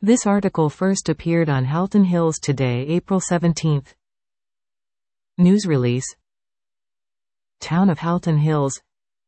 This article first appeared on Halton Hills Today, April 17. News release. Town of Halton Hills.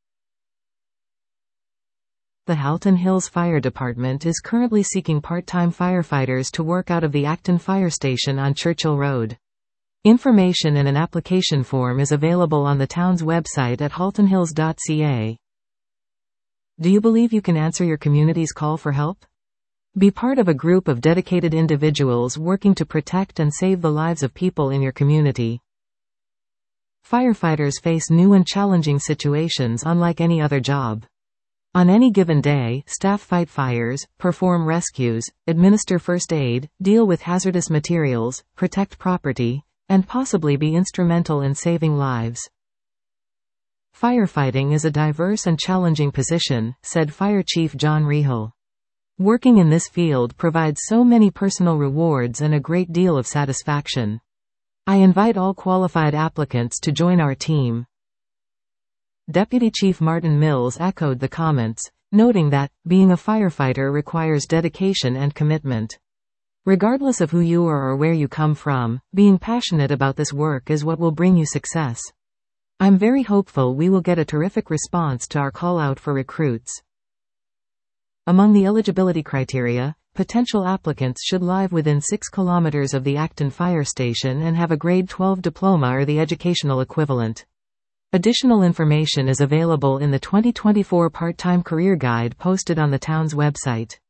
The Halton Hills Fire Department is currently seeking part-time firefighters to work out of the Acton Fire Station on Churchill Road. Information and an application form is available on the town's website at haltonhills.ca. Do you believe you can answer your community's call for help? Be part of a group of dedicated individuals working to protect and save the lives of people in your community. Firefighters face new and challenging situations unlike any other job. On any given day, staff fight fires, perform rescues, administer first aid, deal with hazardous materials, protect property, and possibly be instrumental in saving lives. Firefighting is a diverse and challenging position, said Fire Chief John Rehel. Working in this field provides so many personal rewards and a great deal of satisfaction. I invite all qualified applicants to join our team. Deputy Chief Martin Mills echoed the comments, noting that, being a firefighter requires dedication and commitment. Regardless of who you are or where you come from, being passionate about this work is what will bring you success. I'm very hopeful we will get a terrific response to our call out for recruits. Among the eligibility criteria, potential applicants should live within 6 kilometers of the Acton Fire Station and have a grade 12 diploma or the educational equivalent. Additional information is available in the 2024 Part-Time Career Guide posted on the town's website.